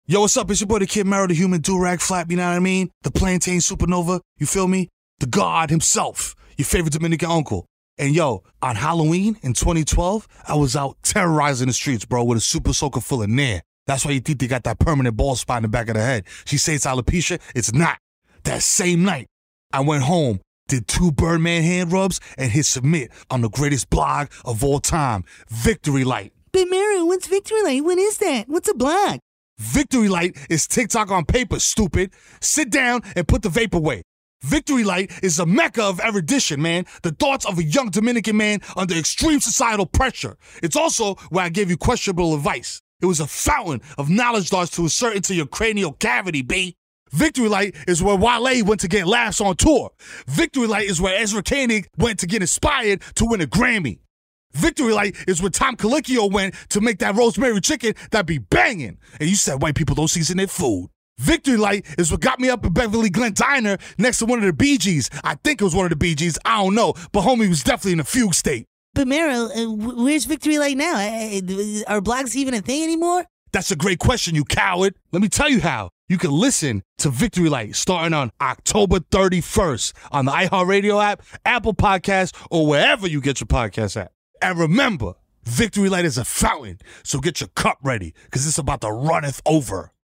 Yo, what's up? It's your boy, the Kid Mero, the human do-rag flap, you know what I mean? The plantain supernova, you feel me? The God himself, your favorite Dominican uncle. And yo, on Halloween in 2012, I was out terrorizing the streets, bro, with a super soaker full of Nair. That's why you think they got that permanent bald spot in the back of the head. She says it's alopecia. It's not. That same night, I went home, did 2 Birdman hand rubs, and hit submit on the greatest blog of all time, Victory Light. But Mero, what's Victory Light? What is that? What's a blog? Victory Light is TikTok on paper, stupid. Sit down and put the vape away. Victory Light is a mecca of erudition, man. The thoughts of a young Dominican man under extreme societal pressure. It's also where I gave you questionable advice. It was a fountain of knowledge darts to insert into your cranial cavity, B. Victory Light is where Wale went to get laughs on tour. Victory Light is where Ezra Koenig went to get inspired to win a Grammy. Victory Light is where Tom Colicchio went to make that rosemary chicken that be banging. And you said white people don't season their food. Victory Light is what got me up at Beverly Glen Diner next to one of the Bee Gees. I think it was one of the Bee Gees. I don't know. But homie was definitely in a fugue state. But Mero, where's Victory Light now? Are blogs even a thing anymore? That's a great question, you coward. Let me tell you how. You can listen to Victory Light starting on October 31st on the iHeartRadio app, Apple Podcasts, or wherever you get your podcasts at. And remember, Victory Light is a fountain, so get your cup ready, because it's about to runneth over.